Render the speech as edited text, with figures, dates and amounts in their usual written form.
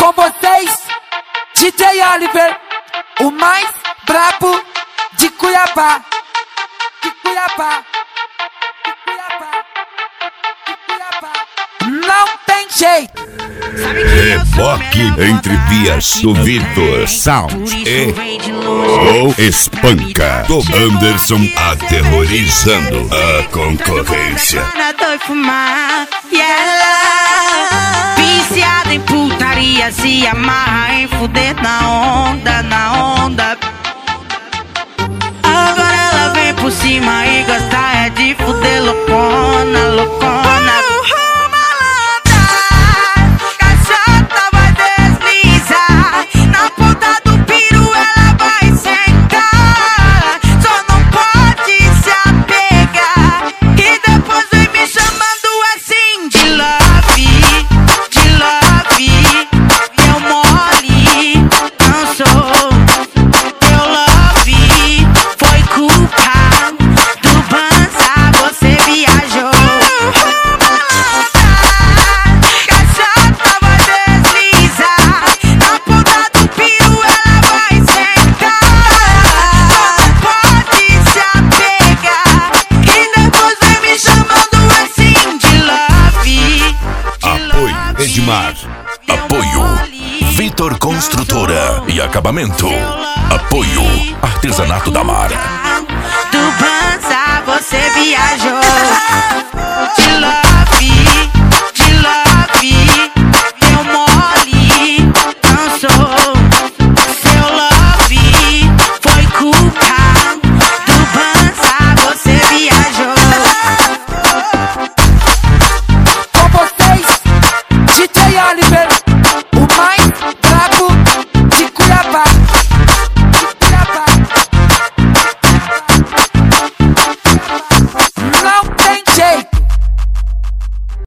Com vocês, DJ Oliver, o mais brabo de Cuiabá. De Cuiabá. De Cuiabá. De Cuiabá. Não tem jeito. Reboque entre vias do Vitor Sound e o Espanca do Anderson, aterrorizando a concorrência. Viciada em putaria, se amarra em fuder na onda, na onda. Agora ela vem por cima e gosta é de fuder loucona, loucona. Edmar. Apoio Vitor Construtora e Acabamento. Apoio Artesanato da Mara. Do Banza você viajou. De love.